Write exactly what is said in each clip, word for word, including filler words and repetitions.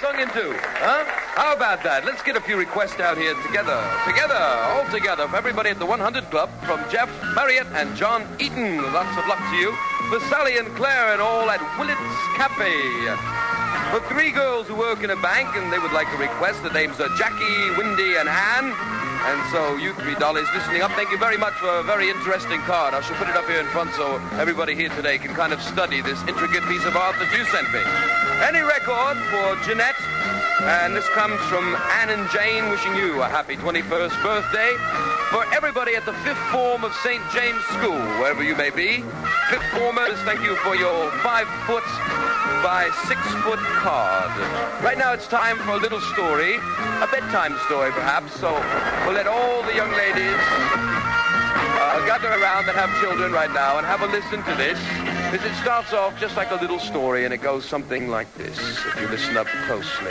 sung into. Huh? How about that? Let's get a few requests out here together. Together, all together, for everybody at the one hundred Club, from Jeff Marriott and John Eaton. Lots of luck to you. For Sally and Claire and all at Willett's Cafe. For three girls who work in a bank and they would like a request, the names are Jackie, Windy, and Anne. And so you three dollies listening up, thank you very much for a very interesting card. I shall put it up here in front so everybody here today can kind of study this intricate piece of art that you sent me. Any record for Jeanette, and this comes from Anne and Jane, wishing you a happy twenty-first birthday. For everybody at the fifth form of Saint James School, wherever you may be, fifth formers, thank you for your five foot by six foot card. Right now it's time for a little story, a bedtime story perhaps, so we'll let all the young ladies uh, gather around that have children right now and have a listen to this. Because it starts off just like a little story and it goes something like this, if you listen up closely.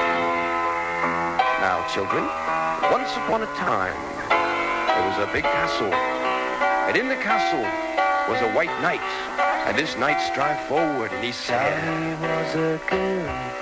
Now, children, once upon a time, there was a big castle, and in the castle was a white knight, and this knight strived forward, and he said, Sally was a girl